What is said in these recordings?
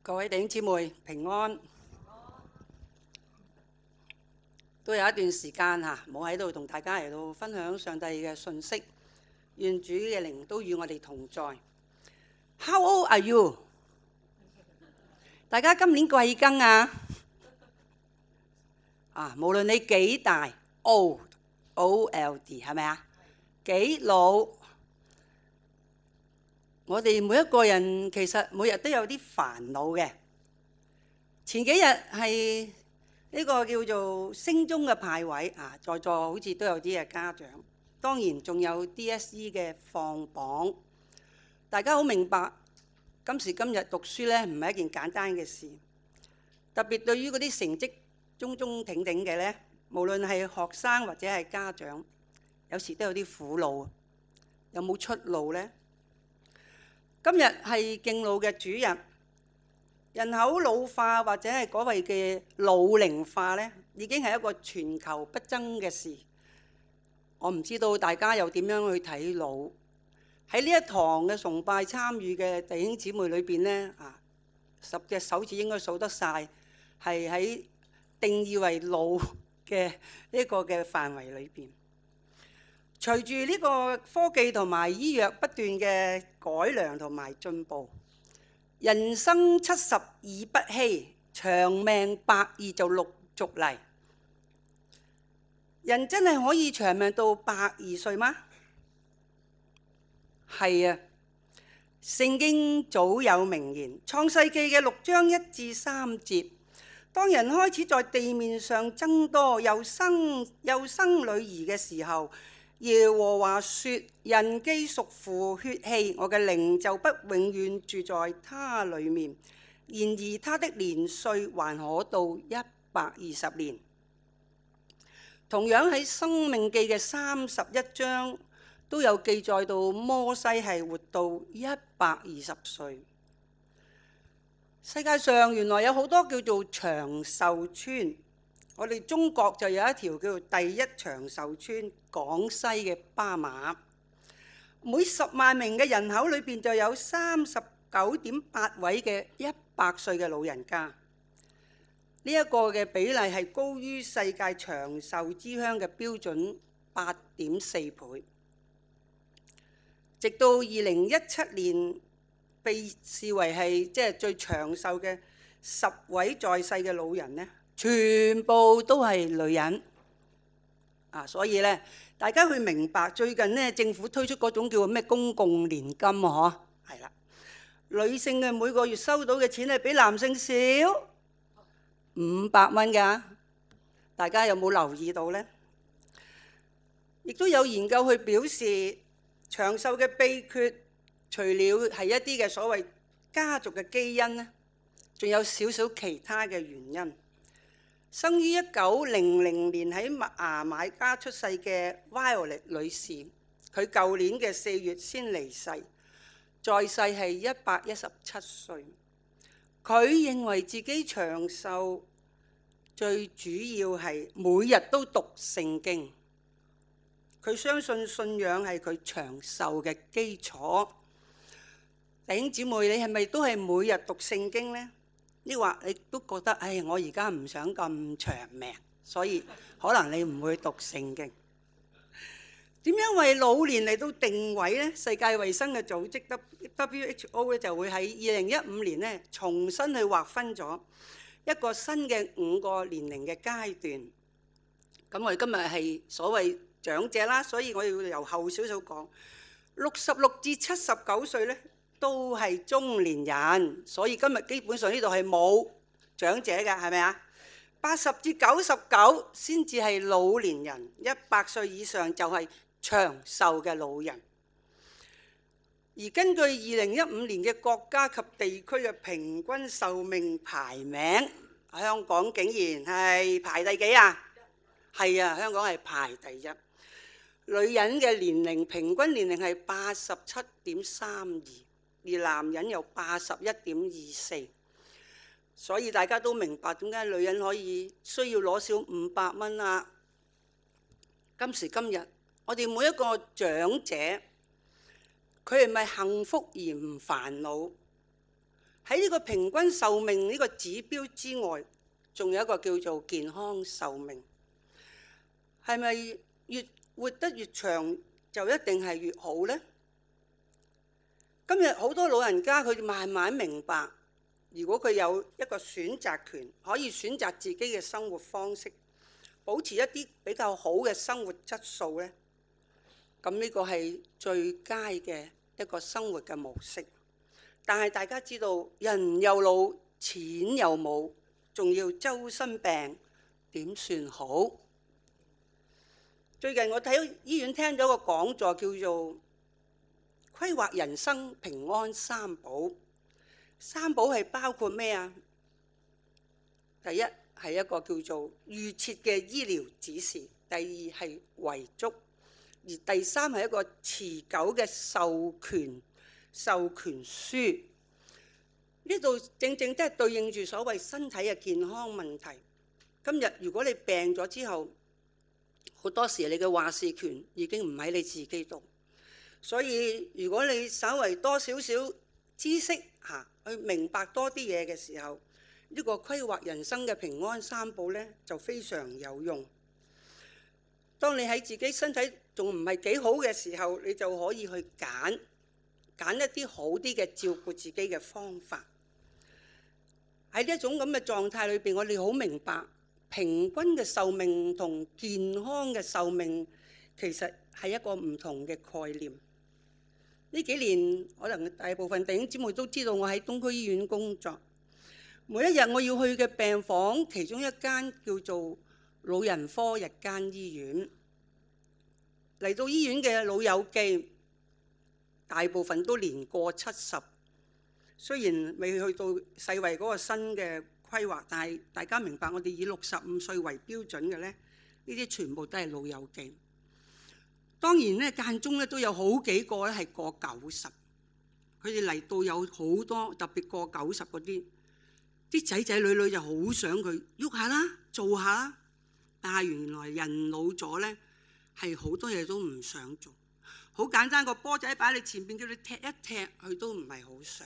各位弟兄姊妹平安，都有一段時間冇喺度同大家嚟到分享上帝嘅信息，願主嘅靈都與我哋同在。How old are you？ 大家今年貴庚啊？無論你幾大 ，old O-L-D 係咪啊？幾老？我哋每一個人其實每日都有啲煩惱嘅。前幾日係呢個叫做升中嘅派位在座好似都有啲嘅家長，當然仲有 DSE 嘅放榜。大家好明白，今時今日讀書呢唔係一件簡單嘅事，特別對於嗰啲成績中中挺挺嘅呢，無論係學生或者係家長，有時都有啲苦惱，有冇出路呢？今日係敬老嘅主日，人口老化或者係嗰謂嘅老齡化呢，已經係一個全球不爭嘅事。我唔知道大家又點樣去睇老？喺呢一堂嘅崇拜參與嘅弟兄姊妹裏邊呢，10隻手指應該數得晒，係喺定義為老嘅呢個嘅範圍裏邊。隨住呢個科技同埋醫藥不斷嘅改良同埋進步，人生70已不稀，長命120就陸續嚟。人真係可以長命到120歲嗎？係啊，聖經早有明言，創世記嘅6章1至3節，當人開始在地面上增多，又生女兒嘅時候，耶和華說：人既屬乎血氣，我嘅靈就不永遠住在他裏面。然而他的年歲還可到120年。同樣喺申命記嘅31章都有記載到摩西係活到120歲。世界上原來有好多叫做長壽村。我哋中國就有一條叫做第一長壽村，廣西嘅巴馬，每10萬名嘅人口裏邊就有39.8位嘅100歲嘅老人家。呢一個嘅比例係高於世界長壽之鄉嘅標準8.4倍。直到2017年被視為係最長壽嘅10位在世嘅老人呢，全部都係女人所以咧，大家去明白最近咧政府推出嗰種叫咩公共年金係啦，女性嘅每個月收到嘅錢係比男性少500蚊㗎，大家有冇留意到呢？亦都有研究去表示，長壽嘅秘訣除了係一啲嘅所謂家族嘅基因呢，仲有少少其他嘅原因。生於1900年喺牙買加出世嘅 Violet 女士，佢舊年嘅4月先離世，在世係117歲。佢認為自己長壽最主要係每日都讀聖經。佢相信信仰係佢長壽嘅基礎。弟兄姊妹，你係咪都係每日讀聖經呢？抑或你都覺得，我而家唔想咁長命，所以可能你唔會讀聖經。點樣為老年嚟到定位呢？世界衛生嘅組織 WHO 就會喺2015年呢重新去劃分咗一個新嘅5個年齡嘅階段。咁我哋今日係所謂長者啦，所以我要由後少少講。66至79歲呢，都係中年人，所以今日基本上呢度係冇長者㗎，係咪啊？80至99先至係老年人，100歲以上就係長壽嘅老人。而根據2015年嘅國家及地區嘅平均壽命排名，香港竟然係排第幾啊？係啊，香港係排第1。女人嘅年齡平均年齡係87.32。而男人有81.24，所以大家都明白點解女人可以需要攞少500蚊啦。今時今日，我哋每一個長者，佢係咪幸福而唔煩惱？ 喺呢個平均壽命呢個指標之外，仲有一個叫做健康壽命。係咪越活得越長就一定係越好呢？今日好多老人家佢慢慢明白，如果佢有一個選擇權，可以選擇自己嘅生活方式，保持一啲比較好嘅生活質素呢，咁呢個係最佳嘅一個生活嘅模式。但係大家知道，人又老，錢又冇，仲要周身病，點算好？最近我喺醫院聽咗個講座，叫做規劃人生平安三寶。三寶係包括咩啊？第一係一個叫做預設嘅醫療指示，第二係遺囑，而第三係一個持久嘅授權書。呢度正正都係對應住所謂身體嘅健康問題。今日如果你病咗之後，好多時你嘅話事權已經唔喺你自己度，所以如果你稍為多少少知識去明白多啲嘢嘅時候，呢個規劃人生嘅平安三寶呢，就非常有用。當你喺自己身體仲唔係幾好嘅時候，你就可以去揀一啲好啲嘅照顧自己嘅方法。喺呢一種咁嘅狀態裏邊，我哋好明白平均嘅壽命同健康嘅壽命其實係一個唔同嘅概念。呢幾年可能大部分弟兄姊妹都知道，我喺東區醫院工作。每一日我要去嘅病房，其中一間叫做老人科日間醫院。嚟到醫院嘅老友記，大部分都年過70。雖然未去到世衛嗰個新嘅規劃，但係大家明白，我哋以65歲為標準嘅呢，呢啲全部都係老友記。當然咧，間中咧都有好幾個咧係過90，佢哋嚟到有好多，特別過90嗰啲仔仔女女就好想佢喐下啦，做下啦。但係原來人老咗咧，係好多嘢都唔想做。好簡單，個波仔擺你前邊，叫你踢一踢，佢都唔係好想。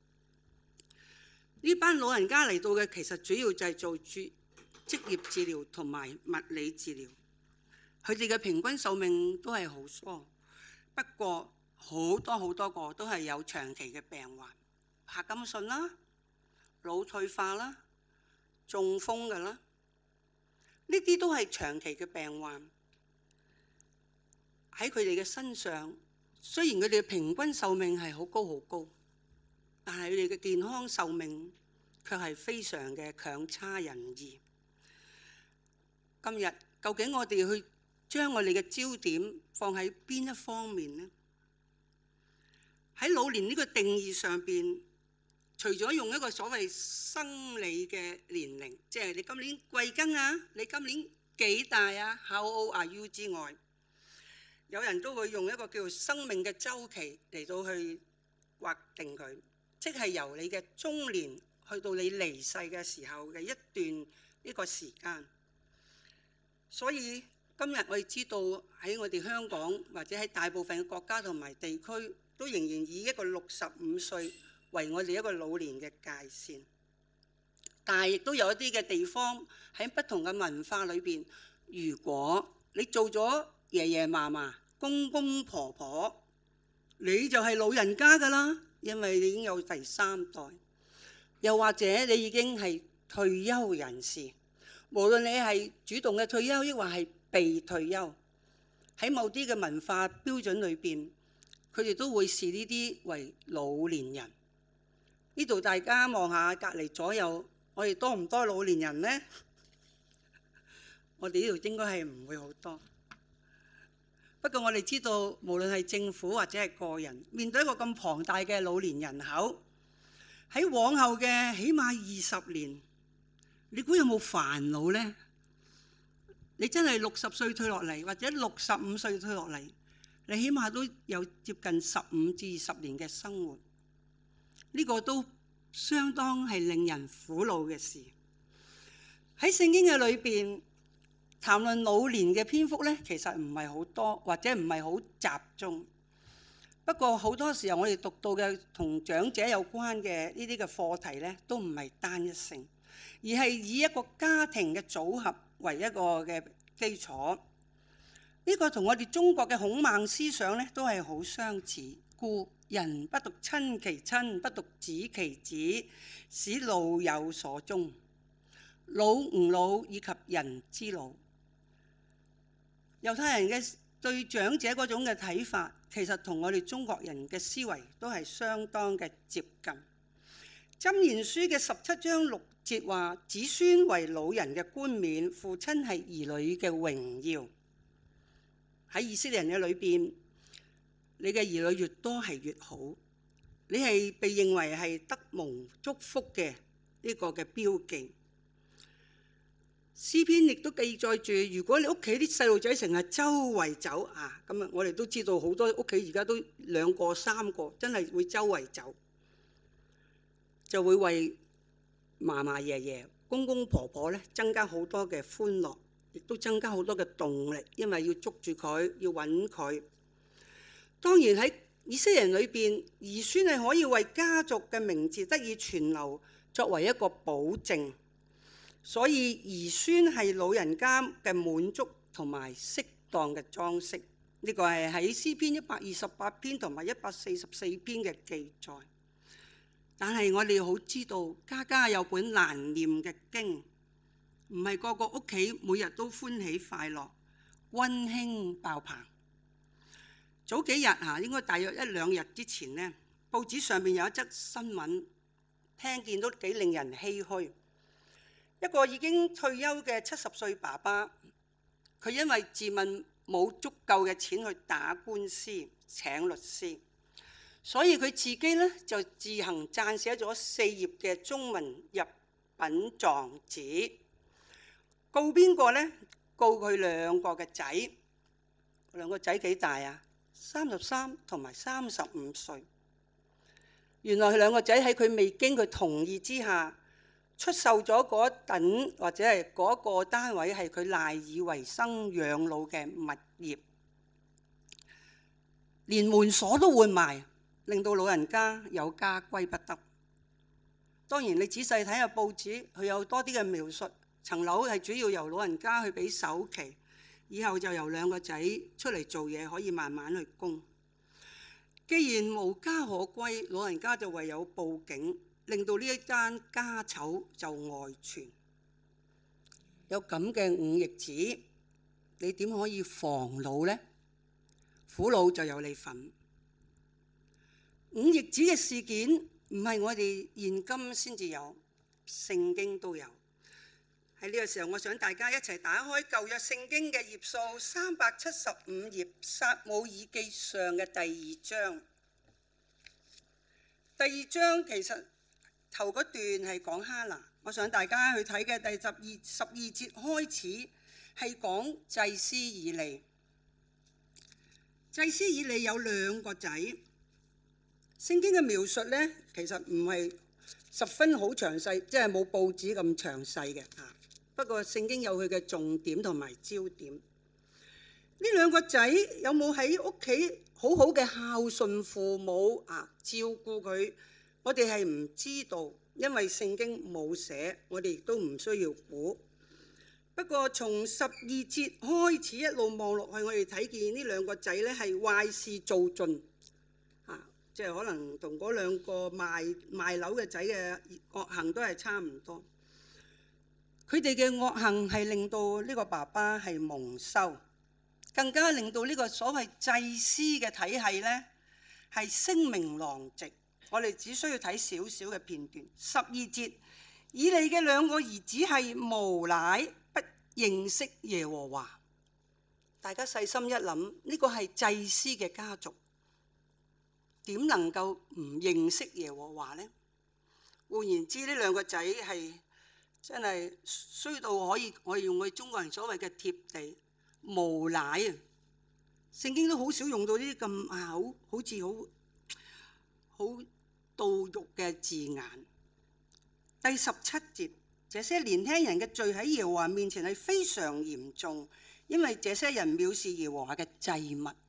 呢班老人家嚟到嘅，其實主要就係做職業治療同埋物理治療。佢哋嘅平均壽命都係好疏，不過好多個都係有長期嘅病患，柏金遜啦、腦退化啦、中風㗎啦，呢啲都係長期嘅病患。喺佢哋嘅身上，雖然佢哋嘅平均壽命係好高，但係佢哋嘅健康壽命卻係非常嘅強差人意。今日究竟我哋去將我哋嘅焦點放喺邊一方面呢？喺老年呢個定義上邊，除咗用一個所謂生理嘅年齡，即係你今年貴庚啊，你今年幾大啊 ，How old are you 之外，有人都會用一個叫做生命嘅週期嚟到去劃定佢，即係由你嘅中年去到你離世嘅時候嘅一段呢個時間。所以今日我哋知道喺我哋香港或者喺大部分嘅國家同埋地區，都仍然以一個65歲為我哋一個老年嘅界線。但係亦都有一啲嘅地方喺不同嘅文化裏邊，如果你做咗爺爺嫲嫲、公公婆婆，你就係老人家㗎啦，因為你已經有第3代。又或者你已經係退休人士，無論你係主動嘅退休，抑或係被退休，喺某啲嘅文化標準裏邊，佢哋都會視呢啲為老年人。呢度大家望下隔離左右，我哋多唔多老年人呢？我哋呢度應該係唔會好多。不過我哋知道，無論係政府或者係個人，面對一個咁龐大嘅老年人口，喺往後嘅起碼20年，你估有冇煩惱呢？你真係60歲退落嚟，或者65歲退落嚟，你起碼都有接近15至20年嘅生活，呢個都相當係令人苦惱嘅事。喺聖經嘅裏邊談論老年嘅篇幅呢，其實唔係好多，或者唔係好集中。 不過好多時候我哋讀到嘅同長者有關嘅呢啲嘅課題咧，都唔係單一性，而係以一個家庭嘅組合為一個嘅基礎。呢個同我哋中國嘅孔孟思想咧都係好相似。故人不獨親其親，不獨子其子，使老有所終。老吾老以及人之老。猶太人嘅對長者嗰種嘅睇法，其實同我哋中國人嘅思維都係相當嘅接近。箴言書嘅17章6節話：子孫為老人嘅冠冕，父親係兒女嘅榮耀。喺以色列人嘅裏邊，你嘅兒女越多係越好，你係被認為係得蒙祝福嘅呢個嘅標記。詩篇亦都記載住，如果你屋企啲細路仔成日周圍走啊，咁啊，我哋都知道好多屋企而家都2個3個，真係會周圍走，就會為嫲嫲爺爺、公公婆婆咧增加好多嘅歡樂，亦都增加好多嘅動力，因為要捉住佢，要揾佢。當然喺以色列人裏邊，兒孫係可以為家族嘅名字得以存留作為一個保證。所以兒孫係老人家嘅滿足同埋適當嘅裝飾，呢個係喺詩篇128篇同埋144篇嘅記載。但係我哋好知道，家家有本難念嘅經，唔係個個屋企每日都歡喜快樂、溫馨爆棚。早幾日應該大約1、2日之前呢，報紙上面有一則新聞，聽見都幾令人唏噓。一個已經退休嘅70歲爸爸，佢因為自問冇足夠嘅錢去打官司請律師，所以佢自己呢就自行撰寫咗4頁嘅中文入稟狀紙，告邊個呢？告佢2個嘅仔。2個仔幾大啊？33同埋35歲。原來佢2個仔喺佢未經佢同意之下，出售咗嗰等或者係嗰個單位係佢賴以為生養老嘅物業，連門鎖都換埋，令到老人家有家歸不得。當然你仔細睇下報紙，佢有多啲嘅描述，層樓係主要由老人家去俾首期，以後就由2個仔出嚟做嘢，可以慢慢去供。既然無家可歸，老人家就唯有報警，令到呢一單家醜就外傳。有咁嘅忤逆子，你點可以防老呢？苦老就有你份。忤逆子嘅事件唔係我哋現今先至有，聖經都有。喺呢個時候，我想大家一齊打開舊約聖經嘅頁數375頁，撒母耳記上嘅第2章。第2章其實頭嗰段係講哈拿，我想大家去睇嘅第12節開始係講祭司以利。祭司以利有2個仔，聖經嘅描述呢，其實唔係十分好詳細，即係冇報紙咁詳細嘅。不過聖經有佢嘅重點同埋焦點。呢2個仔有冇喺屋企好好嘅孝順父母照顧佢？我哋係唔知道，因為聖經冇寫，我哋亦都唔需要估。不過從12節開始一路望落去，我哋睇見呢2個仔咧係壞事做盡，即係可能同嗰2個賣樓嘅仔嘅惡行都係差唔多。佢哋嘅惡行係令到呢個爸爸係蒙羞，更加令到呢個所謂祭司嘅體系呢係聲名狼藉。我哋只需要睇少少嘅片段。12節，以利嘅2個兒子係無賴，不認識耶和華。大家細心一諗，呢個係祭司嘅家族，點能夠唔認識耶和華呢？換言之，呢2個仔係真係衰到可以，我哋用我哋中國人所謂嘅貼地無賴啊！聖經都好少用到呢啲咁好似好侮辱嘅字眼。第17節，這些年輕人嘅罪喺耶和華面前係非常嚴重，因為這些人藐視耶和華嘅祭物。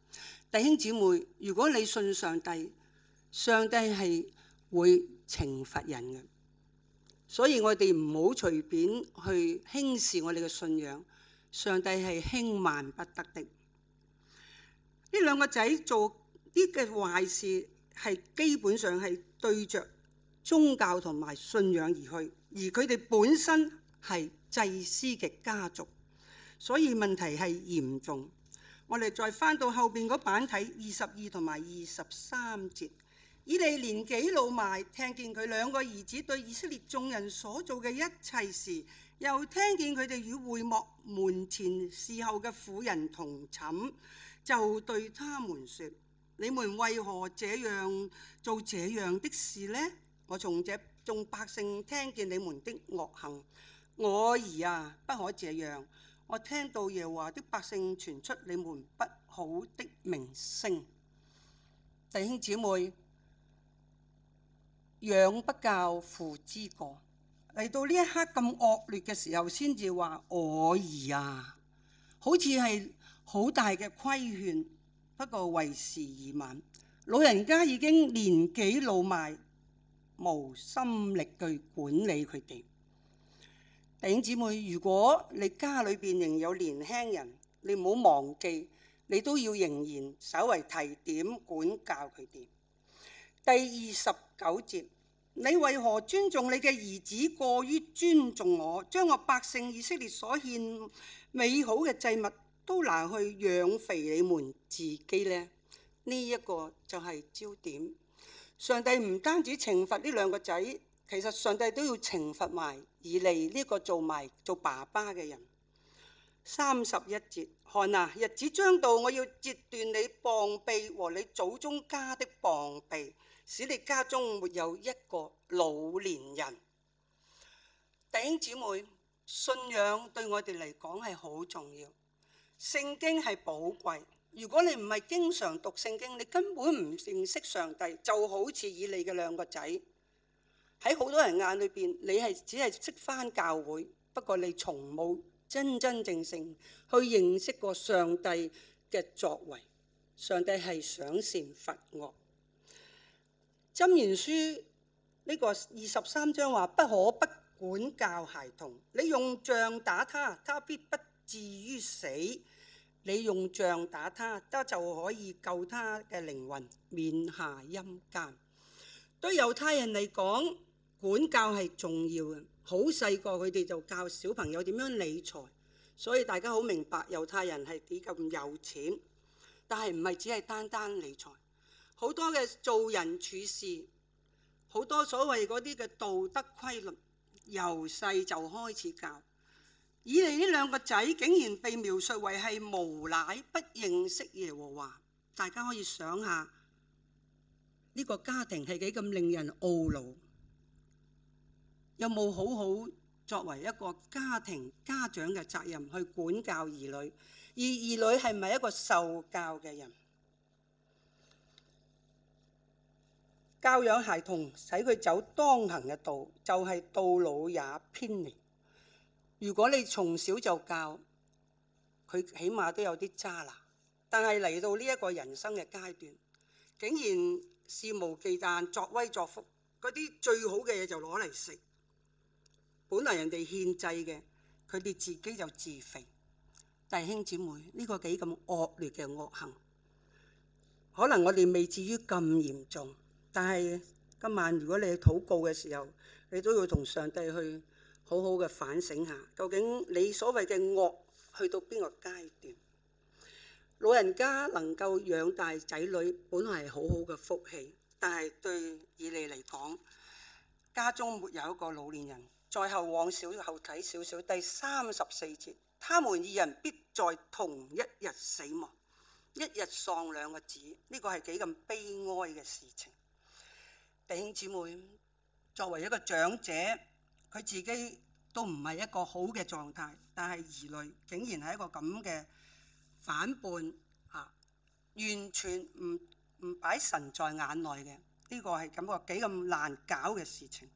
弟兄姊妹，如果你信上帝，上帝係會懲罰人嘅，所以我哋唔好隨便去輕視我哋嘅信仰。上帝係輕慢不得的。呢兩個仔做啲嘅壞事，係基本上係對着宗教同埋信仰而去，而佢哋本身係祭司嘅家族，所以問題係嚴重。我哋再翻到後邊嗰版睇22同埋23節。以利年紀老邁，聽見佢兩個兒子對以色列眾人所做嘅一切事，又聽見佢哋與會幕門前侍候嘅婦人同寢，就對他們說：你們為何這樣做這樣的事呢？我從這眾百姓聽見你們的惡行，我兒啊，不可這樣。我聽到耶和華的百姓傳出你們不好的名聲。弟兄姊妹，養不教，父之過。嚟到呢一刻咁惡劣嘅時候，先至話我兒啊，好似係好大嘅規勸。不過為時已晚，老人家已經年紀老邁，無心力去管理佢哋。弟兄姊妹，如果你家裏邊仍有年輕人，你唔好忘記，你都要仍然稍為提點管教佢哋。第29節，你為何尊重你嘅兒子過於尊重我，將我百姓以色列所獻美好嘅祭物都拿去養肥你們自己呢？呢一個就係焦點。上帝唔單止懲罰呢兩個仔，其實上帝都要懲罰埋以利呢個做爸爸嘅人。31節，看啊，日子將到，我要截斷你膀臂和你祖宗家的膀臂，使你家中沒有一個老年人。弟兄姊妹，信仰對我哋嚟講係好重要，聖經係寶貴。如果你唔係經常讀聖經，你根本唔認識上帝，就好似以利嘅兩個仔。喺好多人眼裏邊，你係只係識返教會，不過你從冇真正去認識過上帝嘅作為。上帝係賞善罰惡。箴言書呢個23章話：不可不管教孩童，你用杖打他，他必不至於死；你用杖打他，他就可以救他嘅靈魂免下陰間。對猶太人嚟講，管教係重要嘅。好細個佢哋就教小朋友點樣理財，所以大家好明白猶太人係幾咁有錢。但係唔係只係單單理財，好多嘅做人處事，好多所謂嗰啲嘅道德規律，由細就開始教。以利呢兩個仔竟然被描述為係無賴，不認識耶和華。大家可以想下呢個家庭係幾咁令人懊惱。有冇好好作為一個家長嘅責任去管教兒女？而兒女係咪一個受教嘅人？教養孩童，使佢走當行嘅道，就係到老也偏離。如果你從小就教佢，起碼都有啲渣拿。但係嚟到呢一個人生嘅階段，竟然肆無忌憚、作威作福，嗰啲最好嘅嘢就攞嚟食。本嚟人哋獻祭嘅，佢哋自己就自肥。弟兄姊妹，呢個幾咁惡劣嘅惡行，可能我哋未至於咁嚴重，但係今晚如果你去禱告嘅時候，你都要同上帝去好好嘅反省下，究竟你所謂嘅惡去到邊個階段？老人家能夠養大仔女，本來係好好嘅福氣，但係對以利嚟講，家中沒有一個老年人。再後往後睇少少，第34節，他們二人必在同一日死亡，一日喪兩個子。呢個係幾咁悲哀嘅事情。弟兄姊妹，作為一個長者，佢自己都唔係一個好嘅狀態，但係兒女竟然係一個咁嘅反叛完全唔擺神在眼內嘅，呢個係感覺幾咁難搞嘅事情。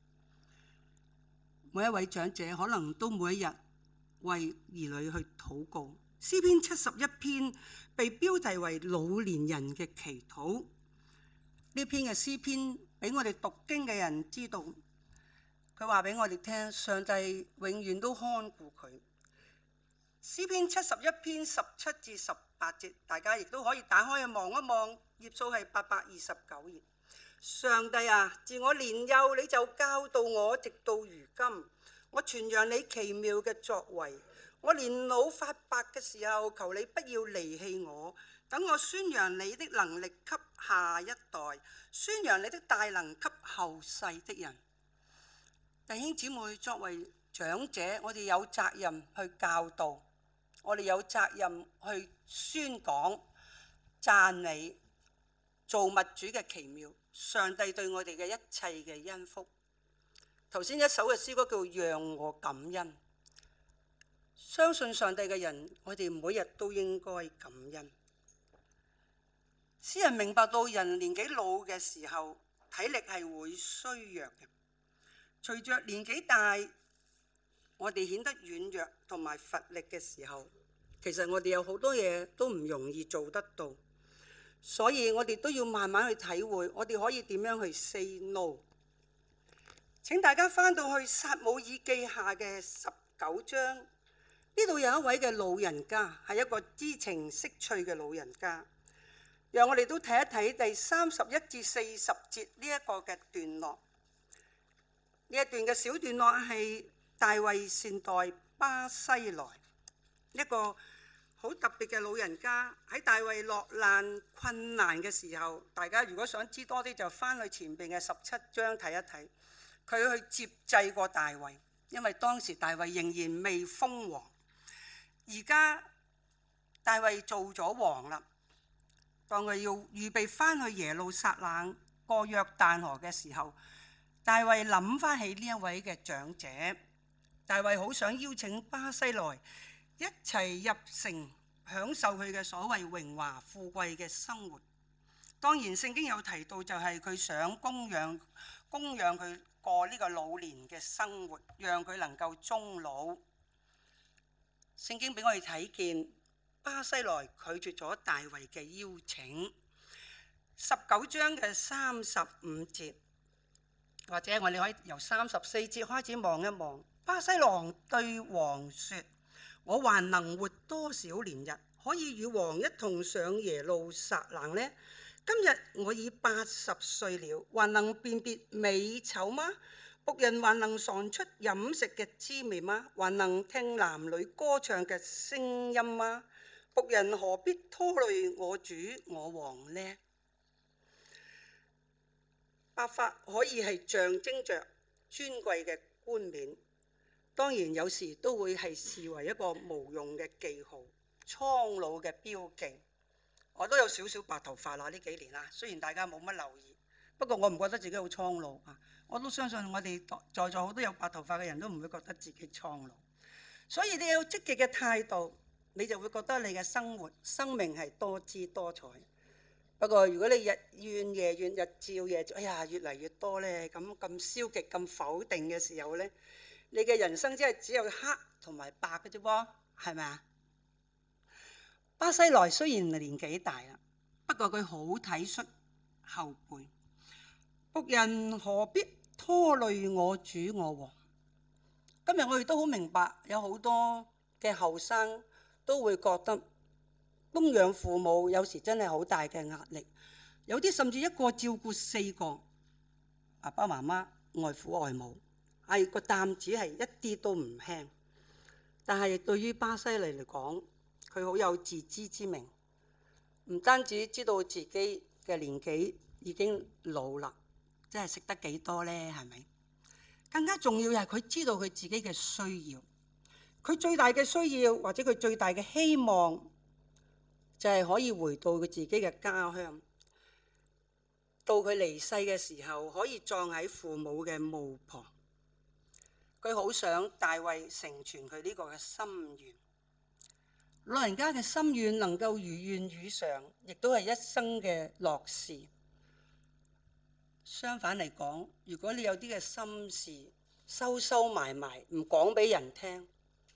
每一位長者可能都每一日為兒女去禱告， 詩篇71篇被標題為老年人嘅祈禱。呢篇嘅詩篇俾我哋讀經嘅人知道，佢話俾我哋聽，上帝永遠都看顧佢。詩篇71篇17至18節，大家亦都可以打開去望一望，頁數係829頁。上帝啊，自我年幼你就教導我，直到如今，我傳揚你奇妙嘅作為。我年老發白嘅時候，求你不要離棄我，等我宣揚你的能力給下一代，宣揚你的大能給後世的人。弟兄姊妹，作為長者，我哋有責任去教導，我哋有責任去宣講、讚美造物主嘅奇妙，上帝對我哋嘅一切嘅恩福。頭先一首嘅詩歌叫《讓我感恩》，相信上帝嘅人，我哋每日都應該感恩。詩人明白到人年紀老嘅時候，體力係會衰弱嘅。隨着年紀大，我哋顯得軟弱同埋乏力嘅時候，其實我哋有好多嘢都唔容易做得到，所以我哋都要慢慢去體會，我哋可以點樣去 say no。請大家翻到去撒母耳記下嘅19章，呢度有一位嘅老人家，係一個知情識趣嘅老人家。讓我哋都睇一睇第31至40節呢一個嘅段落。呢一段嘅小段落係大衛善待巴西萊，一個好特別嘅老人家。喺大衛落難困難嘅時候，大家如果想知多啲，就翻去前邊嘅17章睇一睇。佢去接濟過大衛，因為當時大衛仍然未封王。而家大衛做咗王啦，當佢要預備翻去耶路撒冷過約旦河嘅時候，大衛諗翻起呢一位嘅長者，大衛好想邀請巴西萊一齊入城享受佢嘅所謂榮華富貴嘅生活。當然聖經有提到，就係佢想供養佢過呢個老年嘅生活，讓佢能夠終老。聖經俾我哋睇見巴西萊拒絕咗大衛嘅邀請。19章嘅35節，或者我哋可以由34節開始望一望。巴西萊對王說：我還能活多少年日，可以與王一同上耶路撒冷呢？今日我已80歲了，還能辨別美醜嗎？僕人還能嘗出飲食嘅滋味嗎？還能聽男女歌唱嘅聲音嗎？僕人何必拖累我主我王呢？白髮可以係象徵着尊貴嘅冠冕，當然有時都會係視為一個無用嘅記號、蒼老嘅標記。我都有少少白頭髮啦，呢幾年啦，雖然大家冇乜留意，不過我唔覺得自己好蒼老啊。我都相信我哋在座好多有白頭髮嘅人都唔會覺得自己蒼老。所以你有積極嘅態度，你就會覺得你嘅生命係多姿多彩。不過如果你日怨夜怨，日照夜照，哎呀越嚟越多咧，咁消極咁否定嘅時候咧，你嘅人生只有黑同埋白嘅啫噃，係咪啊？巴西萊雖然年紀大啦，不過佢好體恤後輩。僕人何必拖累我主我王？今日我哋都好明白，有好多嘅後生都會覺得供養父母有時真係好大嘅壓力，有啲甚至一個照顧4個爸爸媽媽、外父外母，係個擔子係一啲都唔輕。但係對於巴西萊嚟講，佢好有自知之明，唔單止知道自己嘅年紀已經老啦，真係食得幾多呢？係咪？更加重要係佢知道佢自己嘅需要，佢最大嘅需要或者佢最大嘅希望就係可以回到佢自己嘅家鄉，到佢離世嘅時候可以葬喺父母嘅墓旁。佢好想大衛成全佢呢個嘅心願。老人家嘅心願能夠如願以償，亦都係一生嘅樂事。相反嚟講，如果你有啲嘅心事收埋，唔講俾人聽，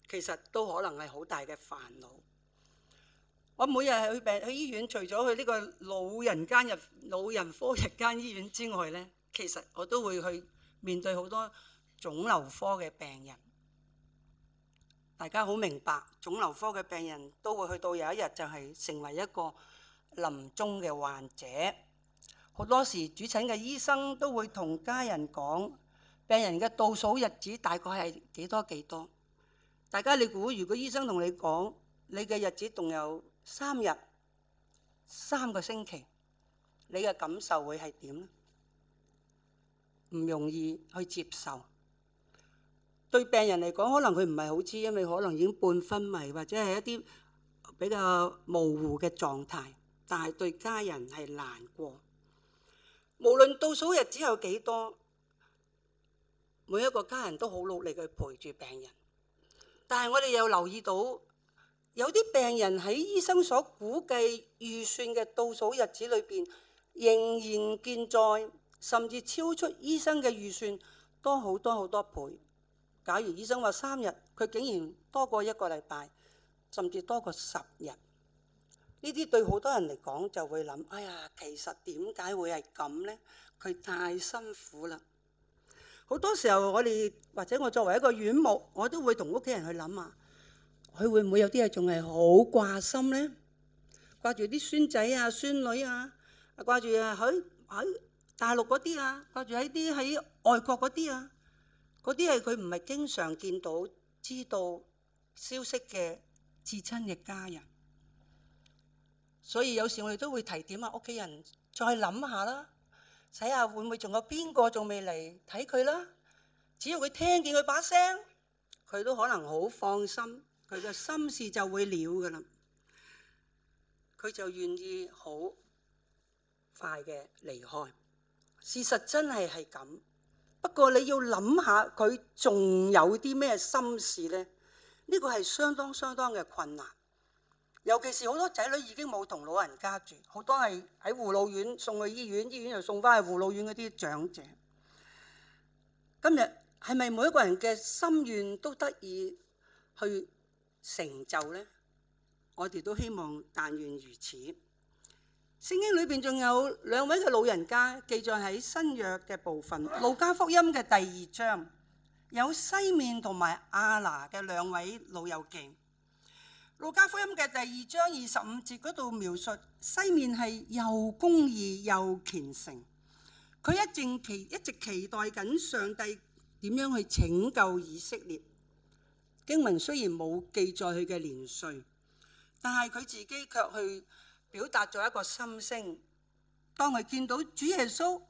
其實都可能係好大嘅煩惱。我每日去醫院，除咗去呢個老人科日間醫院之外呢，其實我都會去面對好多腫瘤科嘅病人。大家好明白，腫瘤科嘅病人都會去到有一日就係成為一個臨終嘅患者。好多時主診嘅醫生都會同家人講，病人嘅倒數日子大概係幾多幾多。大家你估，如果醫生同你講你嘅日子仲有3日、3個星期，你嘅感受會係點呢？唔容易去接受。對病人嚟講，可能佢唔係好知，因為可能已經半昏迷或者係一啲比較模糊嘅狀態。但係對家人係難過。無論倒數日子有幾多，每一個家人都好努力去陪住病人。但係我哋又留意到，有啲病人喺醫生所估計預算嘅倒數日子裏邊，仍然健在，甚至超出醫生嘅預算多好多好多倍。假如醫生話3日，佢竟然多過1個禮拜，甚至多過10日。呢啲對好多人嚟講就會諗，哎呀，其實點解會係咁呢？佢太辛苦啦。好多時候我哋或者我作為一個院牧，我都會同屋企人去諗啊，佢會唔會有啲嘢仲係好掛心呢？掛住啲孫仔啊、孫女啊，掛住喺大陸嗰啲啊，掛住喺外國嗰啲啊，嗰啲係佢唔係經常見到、知道消息嘅至親嘅家人。所以有時我哋都會提點下屋企人，再諗下啦，睇下會唔會仲有邊個仲未嚟睇佢啦。只要佢聽見佢把聲，佢都可能好放心，佢嘅心事就會了㗎啦。佢就願意好快嘅離開。事實真係咁。不過你要諗下，佢仲有啲咩心事呢？呢個係相當嘅困難。尤其是好多仔女已經冇同老人家住，好多係喺護老院送去醫院，醫院又送翻去護老院嗰啲長者。今日係咪每一個人嘅心願都得以去成就呢？我哋都希望但願如此。聖經裏邊仲有2位嘅老人家記載喺新約嘅部分，路加福音嘅第2章有西面同埋亞拿嘅2位老友記。路加福音嘅第2章25節嗰度描述西面係又公義又虔誠，佢一直期待緊上帝點樣去拯救以色列。經文雖然冇記載佢嘅年歲，但係佢自己卻去表達咗一個心聲。當佢見到主耶穌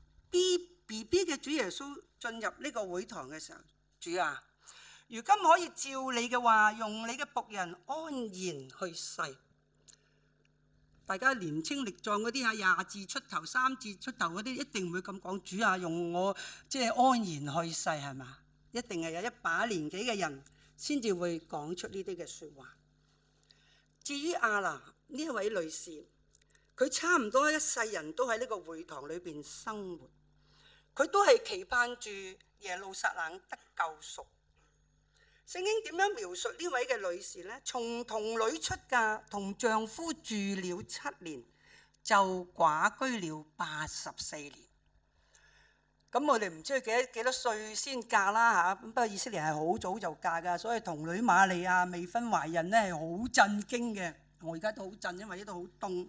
BB 嘅主耶穌進入呢個會堂嘅時候，主啊，如今可以照你嘅話，用你嘅僕人安然去世。大家年青力壯嗰啲20字出頭、3字出頭嗰啲，一定唔會咁講。主啊，用我安然去世，係嘛？一定係有一把年紀嘅人先至會講出呢啲嘅說話。至於亞拿呢一位女士，佢差唔多一世人都喺呢個會堂裏邊生活，佢都係期盼住耶路撒冷得救贖。聖經點樣描述呢位嘅女士呢？從童女出嫁，同丈夫住了7年，就寡居了84年。咁我哋唔知佢幾多歲先嫁啦嚇。不過以色列係好早就嫁㗎，所以童女瑪利亞未婚懷孕呢係好震驚嘅。我而家都好震，因為呢度好凍。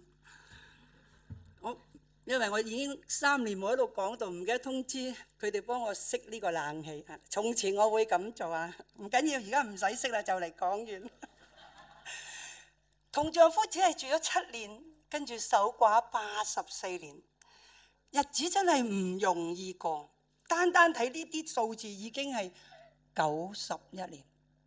因為我已經3年冇喺度講道，唔記得通知佢哋幫我熄呢個冷氣。從前我會咁做啊，唔緊要，而家唔使熄啦，就嚟講完。同丈夫只係住咗7年，跟住守寡84年，日子真係唔容易過。單睇呢啲數字已經係91年。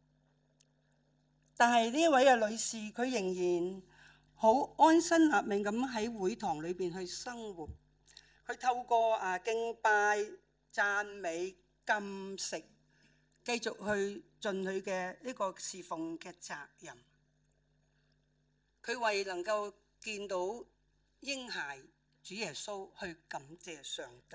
但係呢位嘅女士，佢仍然好安身立命咁喺會堂裏邊去生活，佢透過敬拜、讚美、禁食，繼續去盡佢嘅呢個侍奉嘅責任。佢為能夠見到嬰孩主耶穌去感謝上帝。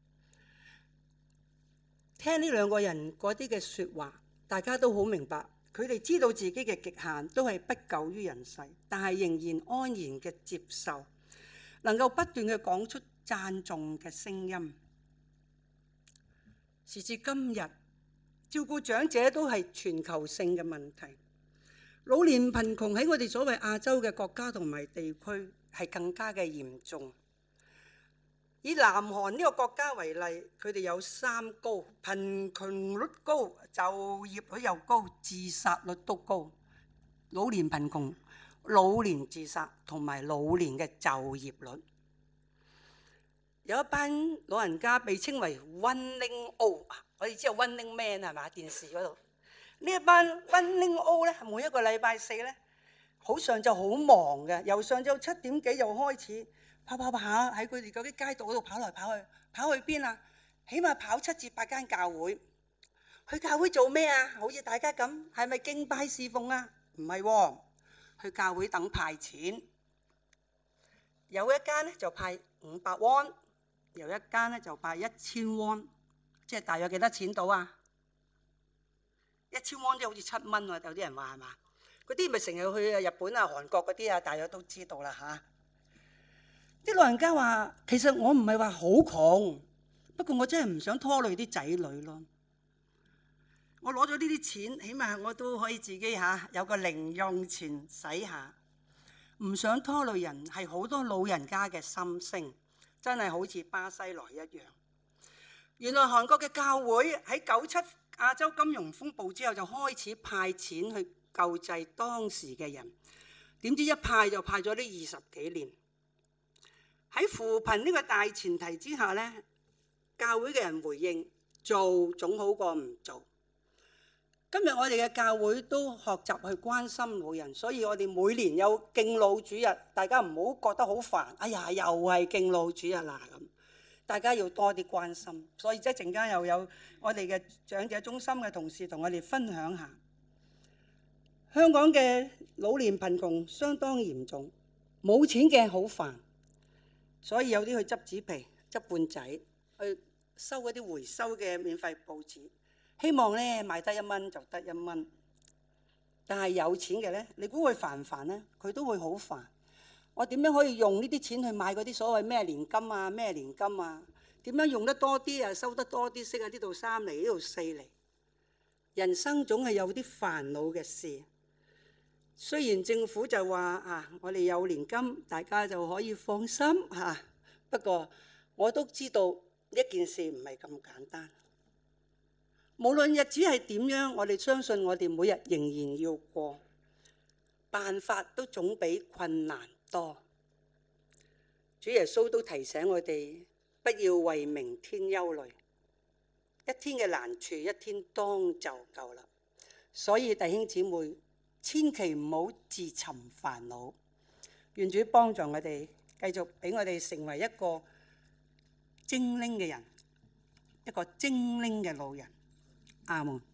聽呢2個人嗰啲嘅說話，大家都好明白， 佢哋知道自己嘅極限都係不久於人世，但係仍然安然嘅接受，能夠不斷嘅講出讚頌嘅聲音。時至今日，照顧長者都係全球性嘅問題。老年貧窮喺我哋所謂亞洲嘅國家同埋地區係更加嘅嚴重。以南韓呢個國家為例，佢哋有3高：貧窮率高、就業率又高、自殺率都高。老年貧窮、老年自殺同埋老年嘅就業率。有一班老人家被稱為 Running Old， 我哋知道 Running Man 係嘛？電視嗰度呢一班 Running Old 咧，每一個禮拜4咧，好上晝好忙嘅，由上晝7點幾又開始跑下喺佢哋嗰啲街道嗰度跑來跑去，跑去邊啊？起碼跑7至8間教會。去教會做咩啊？好似大家咁，係咪敬拜侍奉啊？唔係喎，去教會等派錢。有一間咧就派500 won，有一間咧就派1000 won，即係大約幾多錢到啊？1000 won即係好似7蚊喎，有啲人話係嘛？嗰啲咪成日去日本啊、韓國嗰啲啊，大約都知道啦嚇。啲老人家話：其實我唔係話好窮，不過我真係唔想拖累啲仔女咯。我攞咗呢啲錢，起碼我都可以自己有個零用錢使下，唔想拖累人，係好多老人家嘅心聲，真係好似巴西萊一樣。原來韓國嘅教會喺97亞洲金融風暴之後就開始派錢去救濟當時嘅人，點知一派就派咗呢20幾年。喺扶貧呢個大前提之下呢，教會嘅人回應做總好過唔做。今日我哋嘅教會都學習去關心老人，所以我哋每年有敬老主日，大家唔好覺得好煩。哎呀，又係敬老主日啦咁，大家要多啲關心。所以即係陣間又有我哋嘅長者中心嘅同事同我哋分享下，香港嘅老年貧窮相當嚴重，冇錢嘅好煩，所以有啲去執紙皮、執罐仔，去收嗰啲回收嘅免費報紙。希望咧賣得1蚊就得1蚊，但係有錢嘅咧，你估佢煩唔煩咧？佢都會好煩。我點樣可以用呢啲錢去買嗰啲所謂咩年金啊、咩年金啊？點樣用得多啲啊？收得多啲息啊？呢度3厘，呢度4厘。人生總係有啲煩惱嘅事。雖然政府就話我哋有年金，大家就可以放心嚇。不過我都知道呢件事唔係咁簡單。無論日子係點樣，我哋相信我哋每日仍然要過，辦法都總比困難多。主耶穌都提醒我哋，不要為明天憂慮，一天嘅難處一天當就夠啦。所以弟兄姊妹，千祈唔好自尋煩惱。願主幫助我哋，繼續俾我哋成為一個精靈嘅人，一個精靈嘅老人。阿門。